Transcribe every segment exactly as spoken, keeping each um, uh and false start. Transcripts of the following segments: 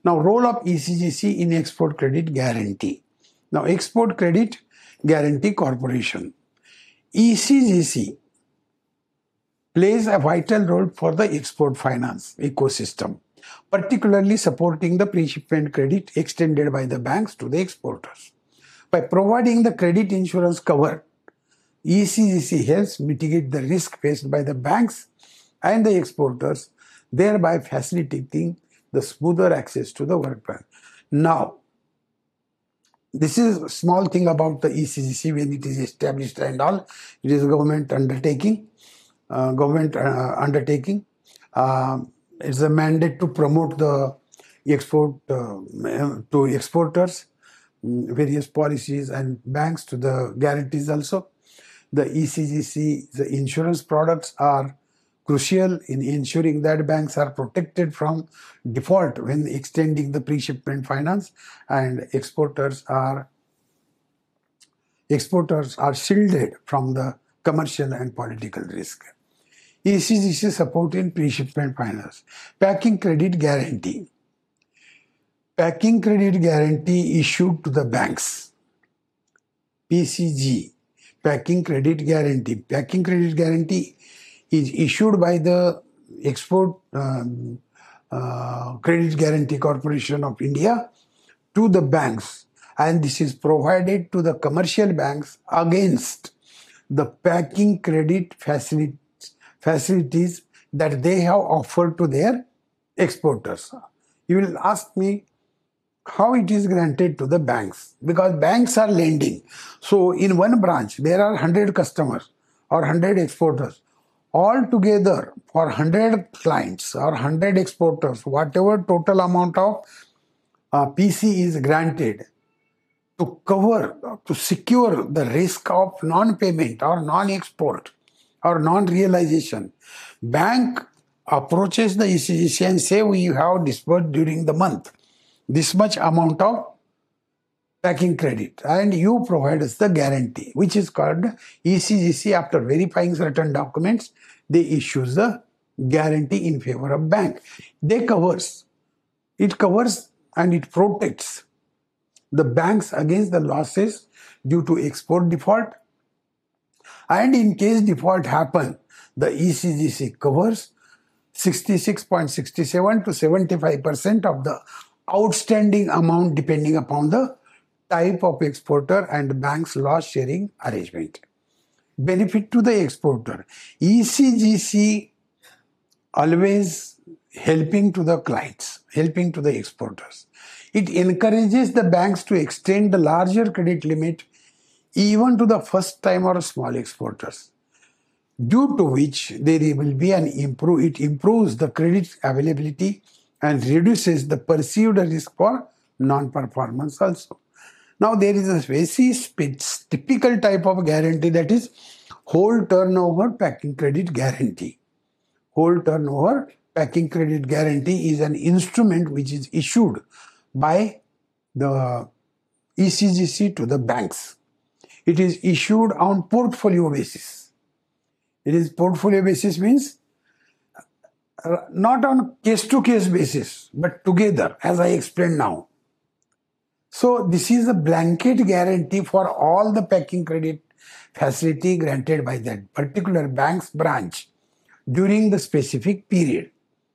Now, role of E C G C in Export Credit Guarantee. Now, Export Credit Guarantee Corporation, E C G C, plays a vital role for the export finance ecosystem, particularly supporting the pre-shipment credit extended by the banks to the exporters. By providing the credit insurance cover, E C G C helps mitigate the risk faced by the banks and the exporters, thereby facilitating the smoother access to the work bank. Now, this is a small thing about the E C G C when it is established and all. It is a government undertaking. Uh, government uh, undertaking. Uh, it's a mandate to promote the export uh, to exporters, various policies and banks to the guarantees also. The E C G C, the insurance products are crucial in ensuring that banks are protected from default when extending the pre-shipment finance, and exporters are exporters are shielded from the commercial and political risk. E C G C support in pre-shipment finance. Packing credit guarantee. Packing credit guarantee issued to the banks. P C G. Packing credit guarantee. Packing credit guarantee is issued by the Export um, uh, Credit Guarantee Corporation of India to the banks, and this is provided to the commercial banks against the packing credit facility facilities that they have offered to their exporters. You will ask me how it is granted to the banks, because banks are lending. So in one branch, there are one hundred customers or one hundred exporters. All together, for one hundred clients or one hundred exporters, whatever total amount of uh, P C is granted to cover, to secure the risk of non-payment or non-export or non-realization, bank approaches the E C G C and say, we have disbursed during the month this much amount of packing credit, and you provide us the guarantee, which is called E C G C. After verifying certain documents, they issue the guarantee in favor of bank. They covers, it covers and it protects the banks against the losses due to export default. And in case default happen, the E C G C covers sixty-six point six seven to seventy-five percent of the outstanding amount depending upon the type of exporter and bank's loss sharing arrangement. Benefit to the exporter. E C G C always helping to the clients, helping to the exporters. It encourages the banks to extend the larger credit limit even to the first time or small exporters, due to which there will be an improve, it improves the credit availability and reduces the perceived risk for non-performance also. Now there is a very typical type of guarantee, that is whole turnover packing credit guarantee. Whole turnover packing credit guarantee is an instrument which is issued by the E C G C to the banks. It is issued on portfolio basis. It is portfolio basis means not on case-to-case basis, but together, as I explained now. So this is a blanket guarantee for all the packing credit facility granted by that particular bank's branch during the specific period.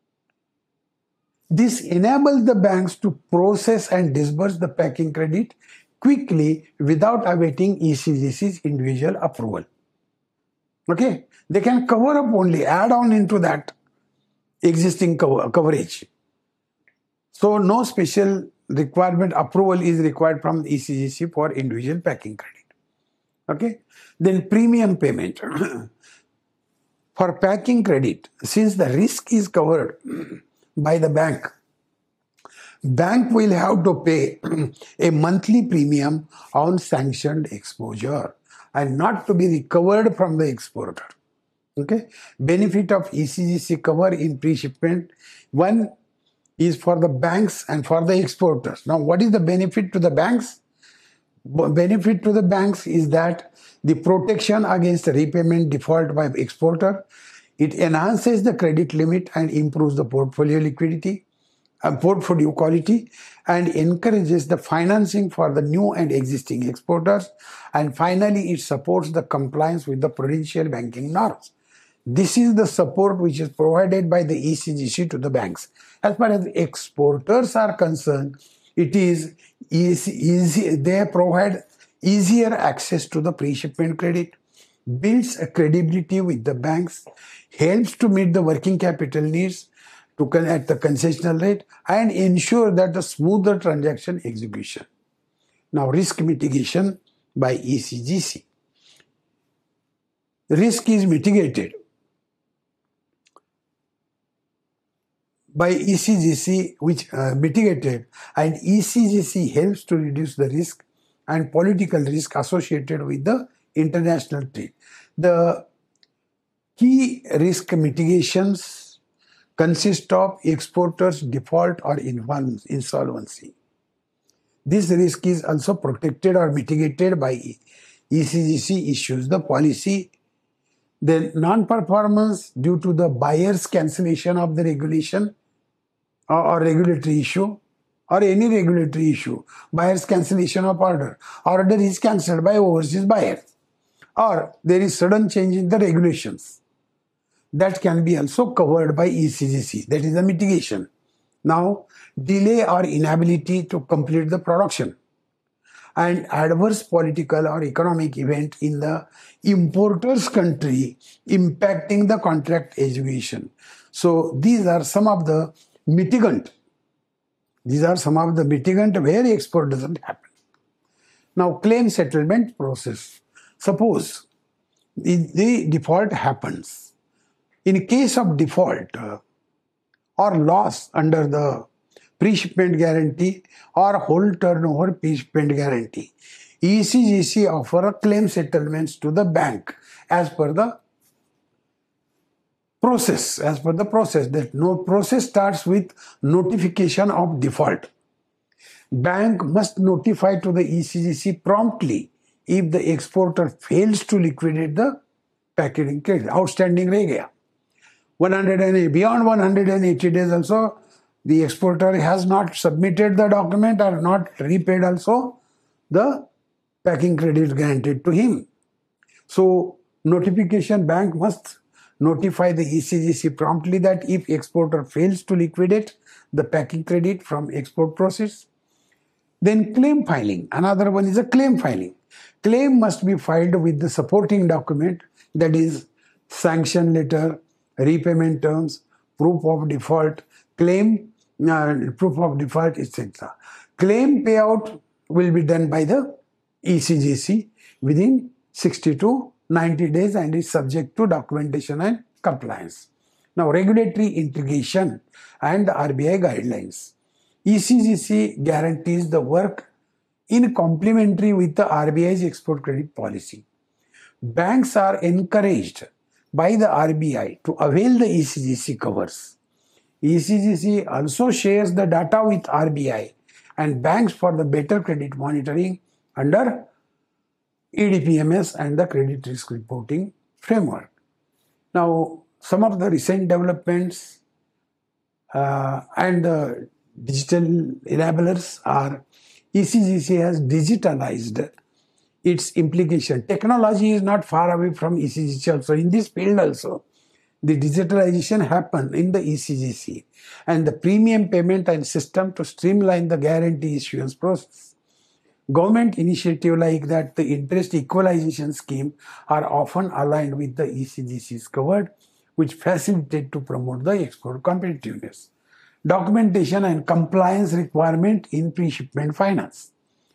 This enables the banks to process and disburse the packing credit quickly without awaiting E C G C's individual approval. Okay, they can cover up only, add on into that existing cover, coverage. So no special requirement, approval is required from the E C G C for individual packing credit. Okay, then premium payment. For packing credit, since the risk is covered by the bank, bank will have to pay a monthly premium on sanctioned exposure and not to be recovered from the exporter. Okay, benefit of E C G C cover in pre-shipment. One is for the banks and for the exporters. Now, what is the benefit to the banks? Benefit to the banks is that the protection against repayment default by exporter. It enhances the credit limit and improves the portfolio liquidity. uh, portfolio quality, and encourages the financing for the new and existing exporters. And finally, it supports the compliance with the prudential banking norms. This is the support which is provided by the E C G C to the banks. As far as exporters are concerned, it is easy, easy they provide easier access to the pre-shipment credit, builds a credibility with the banks, helps to meet the working capital needs to at the concessional rate, and ensure that the smoother transaction execution. Now, risk mitigation by E C G C. Risk is mitigated by E C G C, which uh, mitigated, and E C G C helps to reduce the risk and political risk associated with the international trade. The key risk mitigations consist of exporters' default or insolvency. This risk is also protected or mitigated by E C G C issues the policy. Then non-performance due to the buyer's cancellation of the regulation or, or regulatory issue, or any regulatory issue, buyer's cancellation of order, order is cancelled by overseas buyer, or there is sudden change in the regulations. That can be also covered by E C G C. That is a mitigation. Now, delay or inability to complete the production, and adverse political or economic event in the importer's country impacting the contract execution. So these are some of the mitigant. These are some of the mitigant where export doesn't happen. Now, claim settlement process. Suppose the, the default happens. In case of default uh, or loss under the pre-shipment guarantee or whole turnover pre-shipment guarantee, E C G C offer a claim settlements to the bank as per the process. As per the process, that no process starts with notification of default. Bank must notify to the E C G C promptly if the exporter fails to liquidate the packaging credit, outstanding regia. one hundred eighty, beyond one hundred eighty days also, the exporter has not submitted the document or not repaid also the packing credit granted to him. So, notification bank must notify the E C G C promptly that if exporter fails to liquidate the packing credit from export process. Then claim filing. Another one is a claim filing. Claim must be filed with the supporting document, that is sanction letter, repayment terms, proof of default, claim, uh, proof of default, et cetera. Claim payout will be done by the E C G C within sixty to ninety days and is subject to documentation and compliance. Now, regulatory integration and R B I guidelines. E C G C guarantees the work in complementary with the R B I's export credit policy. Banks are encouraged by the R B I to avail the E C G C covers. E C G C also shares the data with R B I and banks for the better credit monitoring under E D P M S and the credit risk reporting framework. Now, some of the recent developments uh, and the digital enablers are E C G C has digitalized its implication. Technology is not far away from E C G C also. In this field also, the digitalization happened in the E C G C and the premium payment and system to streamline the guarantee issuance process. Government initiative like that, the interest equalization scheme are often aligned with the E C G C's covered, which facilitate to promote the export competitiveness. Documentation and compliance requirement in pre-shipment finance.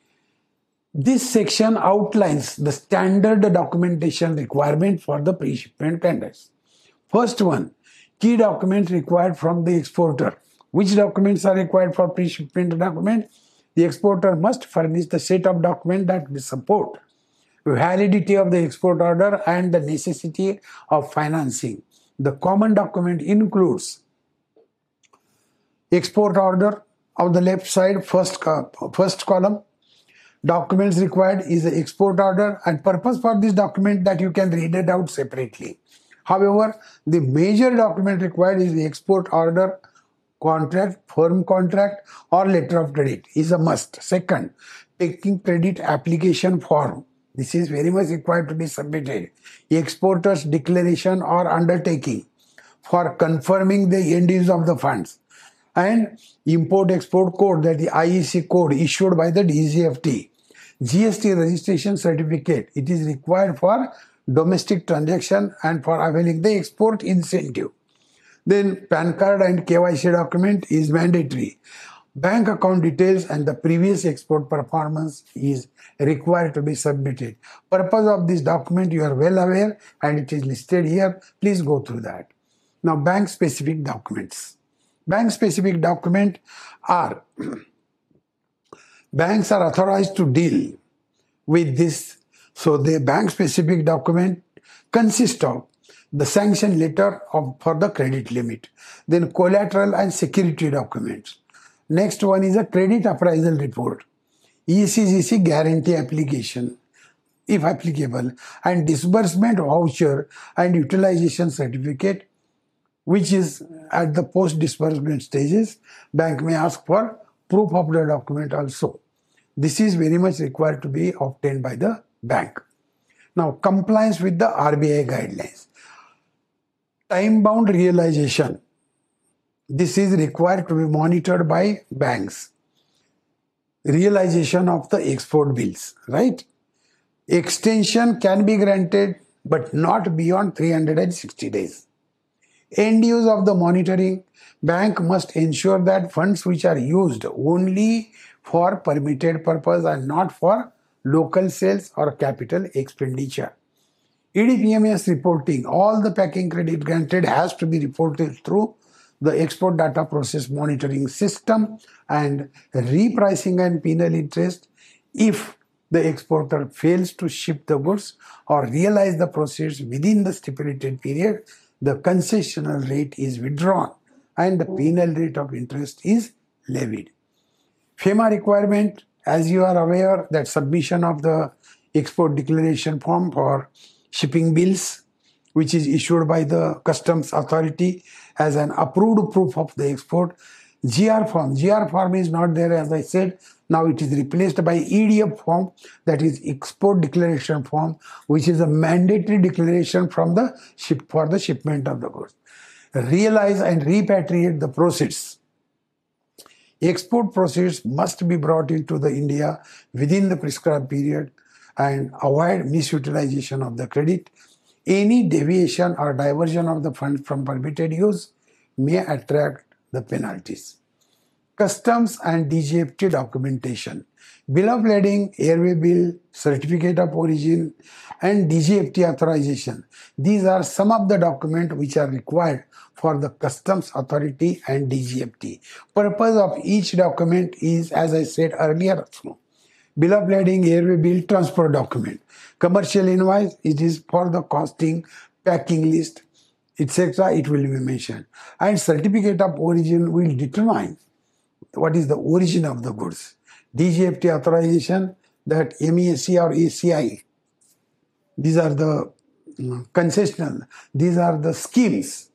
This section outlines the standard documentation requirement for the pre-shipment tenders. First one, key documents required from the exporter. Which documents are required for pre-shipment document? The exporter must furnish the set of documents that will support validity of the export order and the necessity of financing. The common document includes export order on the left side, first, first column. Documents required is the export order, and purpose for this document that you can read it out separately. However, the major document required is the export order contract, firm contract or letter of credit is a must. Second, packing credit application form. This is very much required to be submitted. Exporter's declaration or undertaking for confirming the end use of the funds. And import-export code, that the I E C code issued by the D G F T. G S T registration certificate. It is required for domestic transaction and for availing the export incentive. Then PAN card and K Y C document is mandatory. Bank account details and the previous export performance is required to be submitted. Purpose of this document you are well aware and it is listed here. Please go through that. Now, bank specific documents. Bank specific document are banks are authorized to deal with this. So the bank specific document consists of the sanction letter of, for the credit limit, then collateral and security documents. Next one is a credit appraisal report, E C G C guarantee application, if applicable, and disbursement voucher and utilization certificate, which is at the post-disbursement stages. Bank may ask for proof of the document also. This is very much required to be obtained by the bank. Now, compliance with the R B I guidelines. Time-bound realization. This is required to be monitored by banks. Realization of the export bills, right? Extension can be granted, but not beyond three hundred sixty days. End use of the monitoring. Bank must ensure that funds which are used only for permitted purpose and not for local sales or capital expenditure. E D P M S reporting. All the packing credit granted has to be reported through the export data process monitoring system, and repricing and penal interest if the exporter fails to ship the goods or realize the proceeds within the stipulated period. The concessional rate is withdrawn and the penal rate of interest is levied. FEMA requirement, as you are aware, that submission of the export declaration form for shipping bills, which is issued by the customs authority as an approved proof of the export. G R form. G R form is not there, as I said. Now it is replaced by E D F form, that is export declaration form, which is a mandatory declaration from the ship for the shipment of the goods. Realize and repatriate the proceeds. Export proceeds must be brought into the India within the prescribed period and avoid misutilization of the credit. Any deviation or diversion of the fund from permitted use may attract the penalties. Customs and D G F T documentation. Bill of lading, airway bill, certificate of origin, and D G F T authorization. These are some of the documents which are required for the customs authority and D G F T. Purpose of each document is, as I said earlier, bill of lading, airway bill, transport document. Commercial invoice, it is for the costing, packing list, et cetera. It will be mentioned. And certificate of origin will determine what is the origin of the goods. D G F T authorization, that M E S C or A C I. These are the concessional. These are the schemes.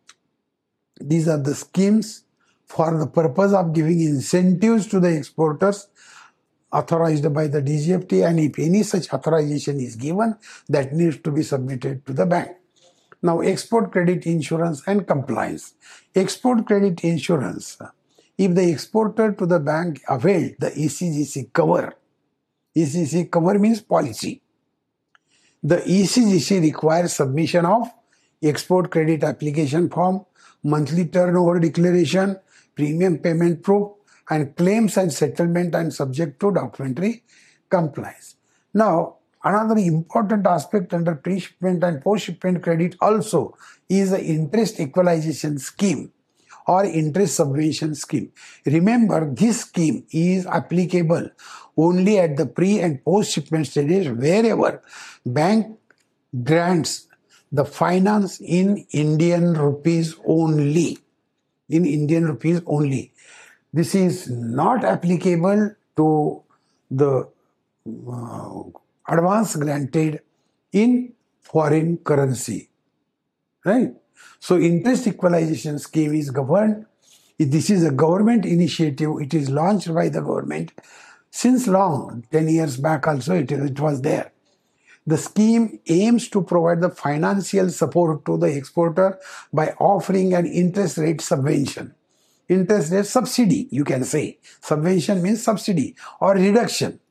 These are the schemes for the purpose of giving incentives to the exporters authorized by the D G F T, and if any such authorization is given, that needs to be submitted to the bank. Now, export credit insurance and compliance. Export credit insurance. If the exporter to the bank availed the E C G C cover, E C G C cover means policy. The E C G C requires submission of export credit application form, monthly turnover declaration, premium payment proof, and claims and settlement and subject to documentary compliance. Now, another important aspect under pre-shipment and post-shipment credit also is the interest equalization scheme or interest subvention scheme. Remember, this scheme is applicable only at the pre and post-shipment stages wherever bank grants the finance in Indian rupees only. In Indian rupees only. This is not applicable to the uh, advance granted in foreign currency, right? So interest equalization scheme is governed This is a government initiative. It is launched by the government since long, ten years back also it, it was there. The scheme aims to provide the financial support to the exporter by offering an interest rate subvention. Interest rate subsidy, you can say. Subvention means subsidy or reduction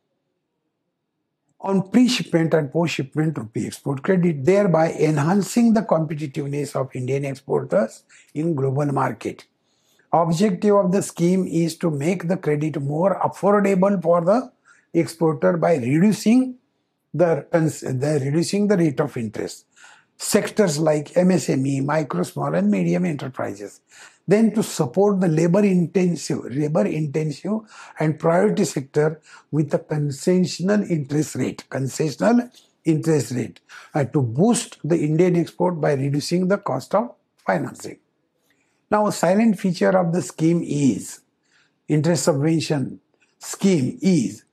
on pre-shipment and post-shipment rupee export credit, thereby enhancing the competitiveness of Indian exporters in global market. Objective of the scheme is to make the credit more affordable for the exporter by reducing the, the reducing the rate of interest. Sectors like M S M E, micro, small and medium enterprises. Then to support the labor intensive, labor intensive and priority sector with a concessional interest rate, concessional interest rate, and to boost the Indian export by reducing the cost of financing. Now, a silent feature of the scheme is, interest subvention scheme is,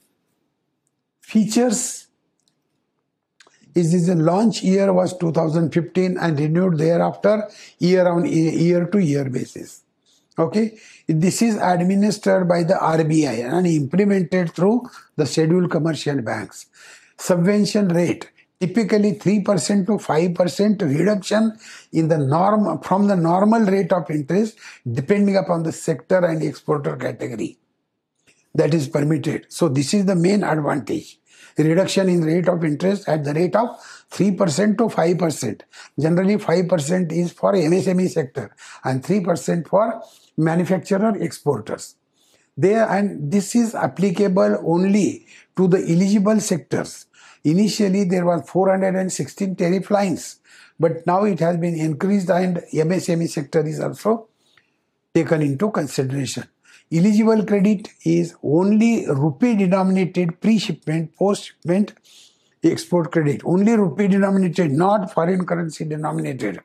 features is this the launch year was two thousand fifteen and renewed thereafter year on year to year basis. Okay, this is administered by the R B I and implemented through the scheduled commercial banks. Subvention rate typically three percent to five percent reduction in the norm from the normal rate of interest depending upon the sector and exporter category that is permitted. So this is the main advantage. Reduction in rate of interest at the rate of three percent to five percent. Generally five percent is for M S M E sector and three percent for manufacturer exporters. There, and this is applicable only to the eligible sectors. Initially, there were four hundred sixteen tariff lines, but now it has been increased and M S M E sector is also taken into consideration. Eligible credit is only rupee denominated pre-shipment, post-shipment export credit. Only rupee denominated, not foreign currency denominated.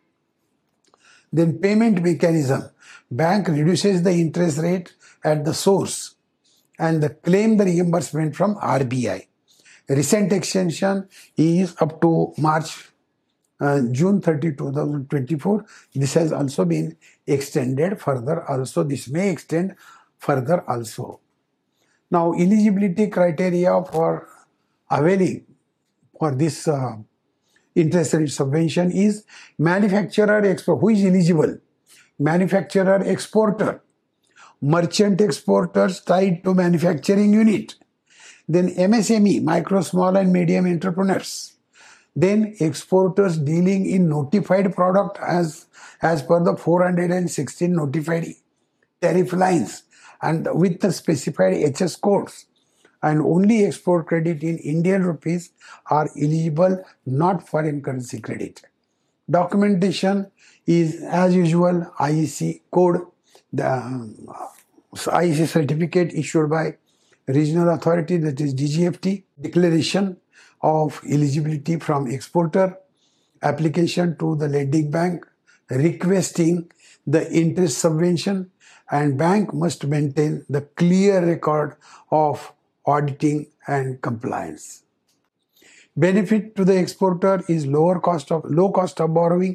Then payment mechanism. Bank reduces the interest rate at the source and the claim the reimbursement from R B I. Recent extension is up to March, uh, June thirtieth, two thousand twenty-four. This has also been extended further also. This may extend further also. Now, eligibility criteria for availing for this uh, interest rate subvention is manufacturer export. Who is eligible? Manufacturer exporter, merchant exporters tied to manufacturing unit, then M S M E, micro, small and medium entrepreneurs, then exporters dealing in notified product as, as per the four hundred sixteen notified tariff lines and with the specified H S codes, and only export credit in Indian rupees are eligible, not foreign currency credit. Documentation is as usual I E C code, the um, I E C certificate issued by regional authority, that is D G F T, declaration of eligibility from exporter, application to the lending bank, requesting the interest subvention, and bank must maintain the clear record of auditing and compliance. Benefit to the exporter is lower cost of low cost of borrowing,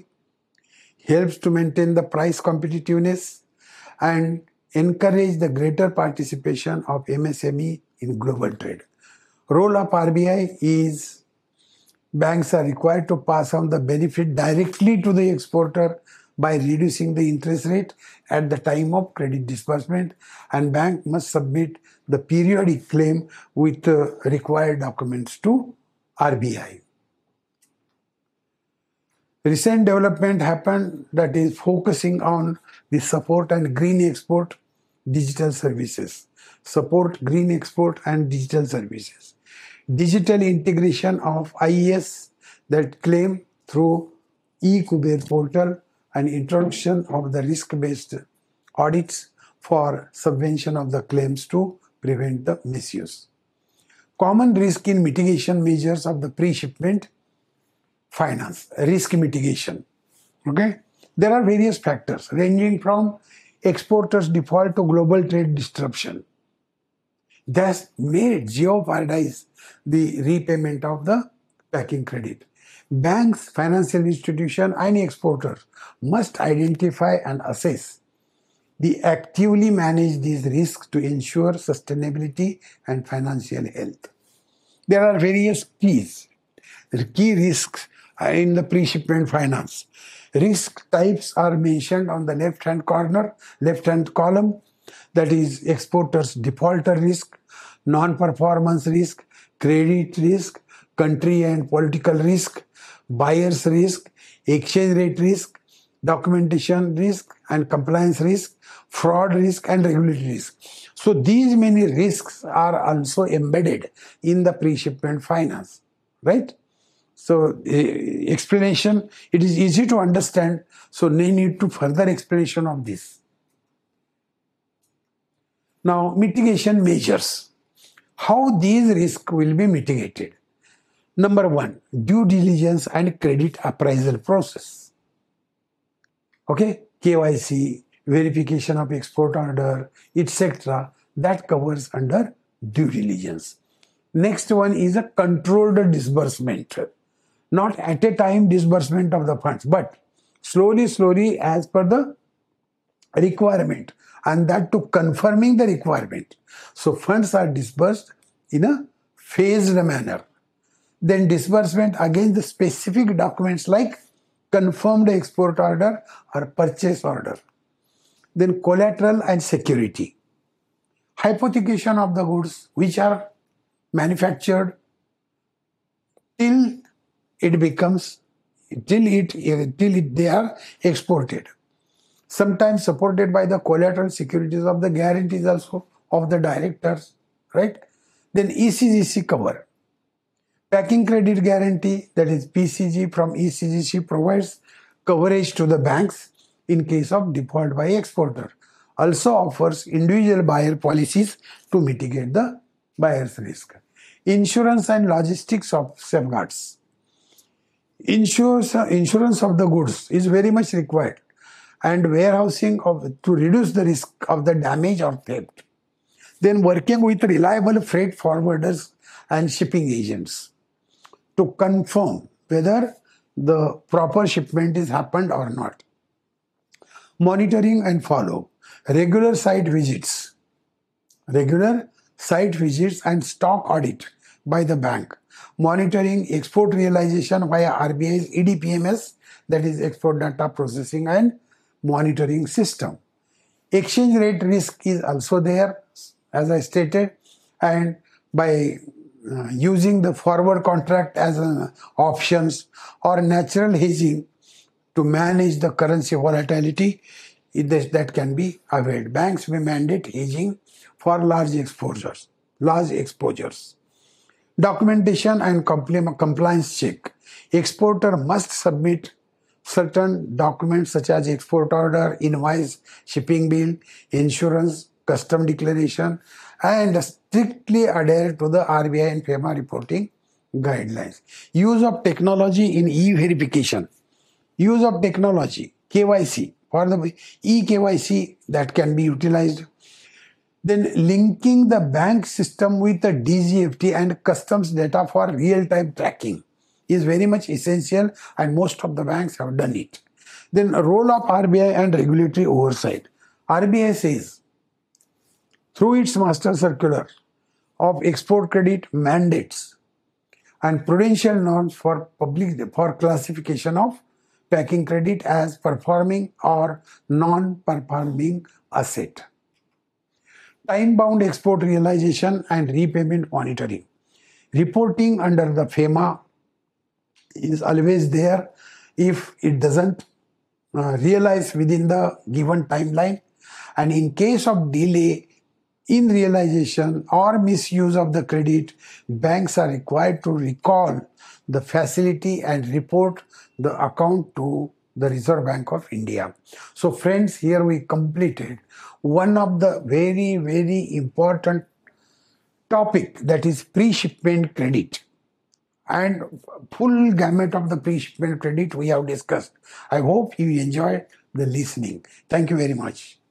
helps to maintain the price competitiveness, and encourage the greater participation of M S M E in global trade. Role of R B I is banks are required to pass on the benefit directly to the exporter by reducing the interest rate at the time of credit disbursement, and bank must submit the periodic claim with the required documents to R B I. Recent development happened that is focusing on the support and green export digital services. Support green export and digital services. Digital integration of I E S that claim through eKuber portal and introduction of the risk-based audits for subvention of the claims to prevent the misuse. Common risk in mitigation measures of the pre-shipment finance, risk mitigation. Okay, there are various factors ranging from exporters default to global trade disruption. Thus may jeopardize the repayment of the packing credit. Banks, financial institutions, and exporters must identify and assess They actively manage these risks to ensure sustainability and financial health. There are various keys. The key risks are in the pre-shipment finance. Risk types are mentioned on the left-hand corner, left-hand column. That is exporter's defaulter risk, non-performance risk, credit risk, country and political risk, buyer's risk, exchange rate risk, documentation risk and compliance risk, fraud risk and regulatory risk. So these many risks are also embedded in the pre-shipment finance, right? So uh, explanation, it is easy to understand, so no need to further explanation of this. Now, mitigation measures. How these risks will be mitigated? Number one, due diligence and credit appraisal process. Okay, K Y C, verification of export order, et cetera. That covers under due diligence. Next one is a controlled disbursement. Not at a time disbursement of the funds, but slowly, slowly as per the requirement, and that to confirming the requirement. So funds are disbursed in a phased manner. Then disbursement against the specific documents like confirmed export order or purchase order. Then collateral and security. Hypothecation of the goods which are manufactured till it becomes, till it, till it, they are exported. Sometimes supported by the collateral securities of the guarantees also of the directors, right? Then E C G C cover. Packing credit guarantee, that is P C G from E C G C, provides coverage to the banks in case of default by exporter. Also offers individual buyer policies to mitigate the buyer's risk. Insurance and logistics of safeguards. Insurance, insurance of the goods is very much required, and warehousing of, to reduce the risk of the damage or theft. Then working with reliable freight forwarders and shipping agents to confirm whether the proper shipment is happened or not. Monitoring and follow. Regular site visits. Regular site visits and stock audit by the bank. Monitoring export realization via R B I's E D P M S, that is Export Data Processing and Monitoring System. Exchange rate risk is also there, as I stated, and by uh, using the forward contract as an options or natural hedging to manage the currency volatility, it, that can be availed. Banks may mandate hedging for large exposures. Large exposures. Documentation and compliance check. Exporter must submit certain documents such as export order, invoice, shipping bill, insurance, custom declaration, and strictly adhere to the R B I and FEMA reporting guidelines. Use of technology in e-verification. Use of technology, K Y C, for the e-K Y C that can be utilized. Then linking the bank system with the D G F T and customs data for real-time tracking is very much essential, and most of the banks have done it. Then a role of R B I and regulatory oversight. R B I says, through its master circular of export credit mandates and prudential norms for public for classification of packing credit as performing or non-performing asset. Time-bound export realization and repayment monitoring. Reporting under the FEMA is always there if it doesn't uh, realize within the given timeline, and in case of delay in realization or misuse of the credit, banks are required to recall the facility and report the account to the Reserve Bank of India. So friends, here we completed one of the very, very important topic, that is pre-shipment credit. And full gamut of the pre-shipment credit we have discussed. I hope you enjoyed the listening. Thank you very much.